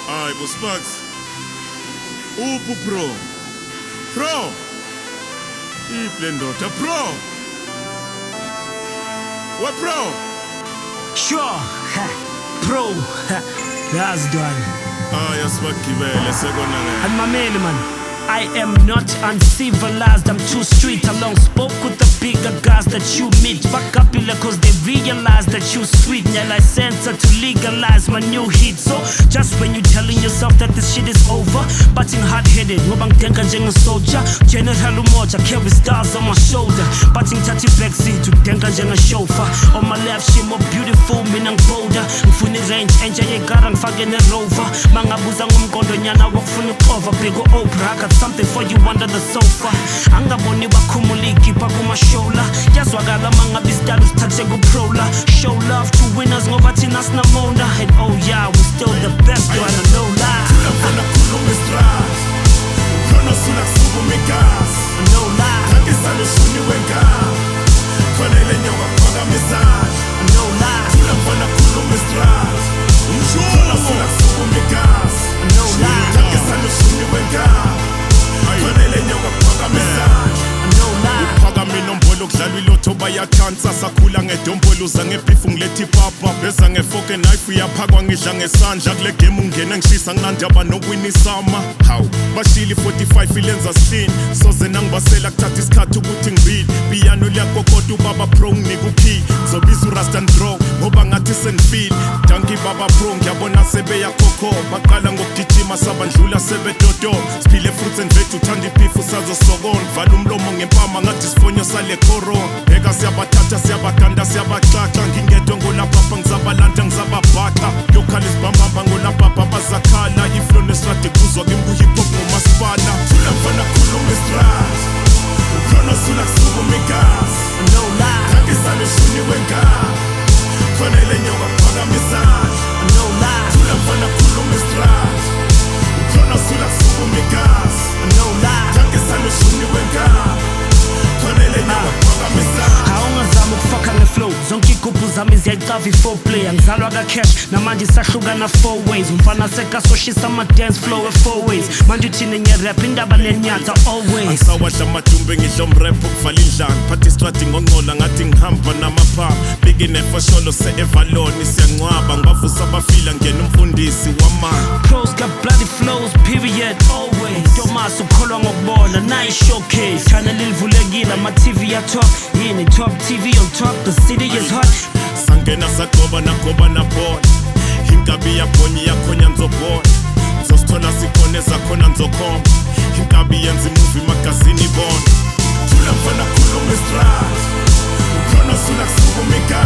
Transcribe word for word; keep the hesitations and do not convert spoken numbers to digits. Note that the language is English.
Hayi boSparks. Uphu pro. Pro. Iplendota pro. What pro? Sure. Ha. Pro. Ha. That's done. Ah, yasibagibele sekona. And my man, man. I am not uncivilized, I'm too street. I long spoke with the bigger guys that you meet. Fuck up cause they realize that you sweet. Now I censor to legalize my new hit. So just when you're telling yourself that this shit is over, butting hard-headed, ngobang tenka njenga soldier. General umoja, carry stars on my shoulder. Butting touchy backseat, to tenka njenga chauffeur. On my left, she more beautiful, minang bolder. Ngifuni range, enja yegara ngifake ne rover. Mangabuza ngumkondo nyana wakufuni cover. Big Oprah, something for you under the sofa. Angaboni bakhumuliki pakumashola. Yazwakala mangabisdala usithathe kuprola. Show love to winners ngoba thina sinamona. And oh yeah, we still the best, you wanna know lie. Tulafuna khuluma istress. Khona sula kusukume gas. No lie. Kakisalo shuni wenga. Khona ile nyoka phakamisa. No lie. Tulafuna khuluma istress. Khona sula kusukume gas. No lie. Kakisalo shuni wenga. Khona ile nyoka phakamisa. No lie. Phakame nombolo kudlalwa ilotho bayathansa sakhula ngedombolo uza ngebeef ngilethi papa beza ngefork and knife uyaphakwa ngidla ngesandla kule game ungena ngishisa nginandaba nowini sama hawu bashili forty-five ilenza stin soze nangibasela kuthatha isikhathi ukuthi ngibili piano liyakokoda ubaba pro nginika ukey zobiza urasta and bro ngoba ngathi senifeel danki baba pro ngiyabona sebeyakhokho baqala ngokugijima sabandlula sebedodo siphile fruits and veg uthanda ibeef usazosokona vala umlomo ngempama ngathi sifonyo sale koro beka siyabathatha siyabaganda siyabaxaxa ngingedwe ngolapha ngizabalanda ngizababhaqa lokhala isibambamba ngolapha bazakhala iflo nesrade kuzwa kimbu hip hop ngomasipala tulafana khuluma istras khona sula kusukume gas No lie. kakisalo shuni wenga khona ile nyoka phakamisa No lie. tulafana khuluma istras khona sula kusukume gas No lie. kakisalo shuni wenga khona ile nyoka phakamisa Awungazama ukufaka ngeflow zonke igubhu zami ziyayicava i-four play angizalwa ka-cash namanje isahlukana four ways umfana sekasoshisa ama-dance flow e-four ways manje uthine nge-rap indaba nenyatha always angisawadla amadumbe ngidla umrepho kuvala indlanga phatha istrati ngonqola ngathi ngihamba namapha biki nefosholo se-evaloni siyangcwaba ngibavusa abafila ngena umfundisi wamanga Pros got bloody flows, period, always Tomas ukholwa ngokubona, nayi showcase Channel ilivulekile, ama-T V ya top Yini, top T V on top, the city is hot sangena sagoba nagoba nabona inkabi yabonye yakhonya nzobona zosithola sikhona ezakhona nzokhoma inkabi yenza imovie magazini ibona tulafana khuluma istras khona sula kusukume gas